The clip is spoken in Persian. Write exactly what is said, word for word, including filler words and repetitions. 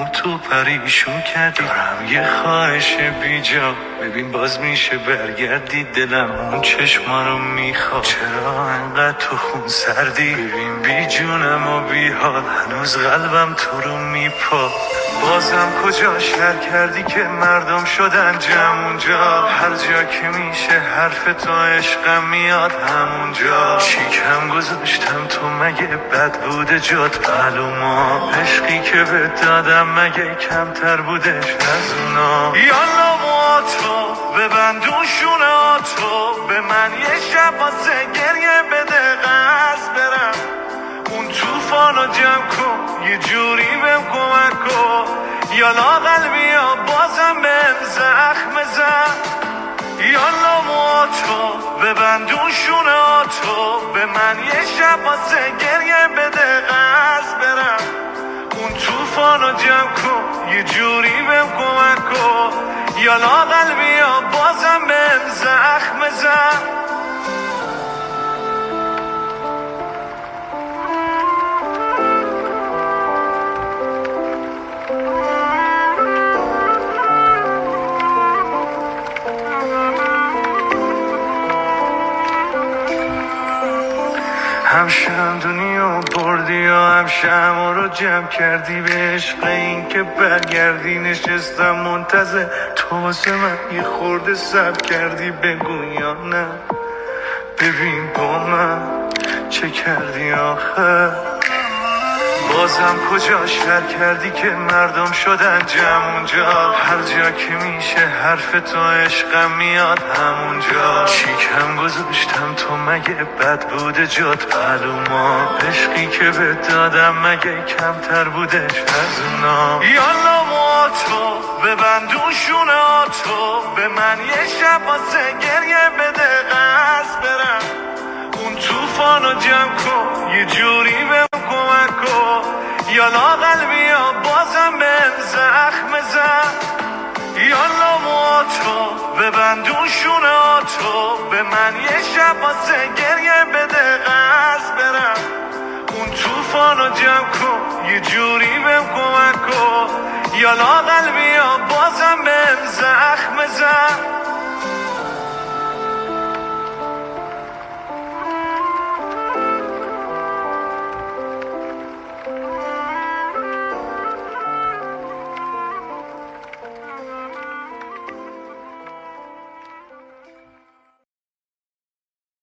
دلمو تو پریشون کردی. دارم یه خواهش بیجا، ببین باز میشه برگردی. دلم اون چشما رو میخواد، چرا انقدر تو خون سردی؟ ببین بی جونم و بی حال، هنوز قلبم تو رو میپاد. بازم کجا شر کردی که مردم شدن جمعونجا؟ هر جا که میشه حرف تو عشقم میاد همونجا. شیکم گذاشتم تو مگه بد بوده جات معلوما؟ عشقی که به دادم مگه کمتر بودش از اونا؟ یالا مواتو ببندون شوناتو، به من یه شب واسه گریه بده قصد برم. اون توفانو جمع کن یه جوری بهم کمک کن. یالا قلبی ها بازم بهم زخم زد. یالا مواتو ببندون شوناتو، به من یه شب واسه گریه بده قصد برم. اون توفانو جمع کن یه جوری بهم کمک کن. یالا قلبی ها بازم بهم زخم زد. همشم دنیا بردی یا همشم رو جمع کردی. به عشق این که برگردی نشستم منتظر تو واسه من یه خورده صبر کردی. بگو یا نه ببین با من چه کردی آخر؟ بازم کجا شر کردی که مردم شدن جمعونجا؟ هر جا که میشه حرف تو عشقم میاد همونجا. شیکم گذاشتم تو مگه بد بوده جات معلوما؟ عشقی که به دادم مگه کمتر بودش از اونا؟ یالا مواتو ببندون شوناتو، به من یه شب واسه گریه بده قصد برم. اون توفانو جمع کن یه جوری بهم کمک کن. یالا قلبی ها بازم بهم زخم زد. یالا مواتو ببندون شوناتو، به من یه شب واسه گریه بده قصد برم. اون توفانو جمع کن یه جوری بهم کمک کن. یالا قلبی ها بازم بهم زخم زد.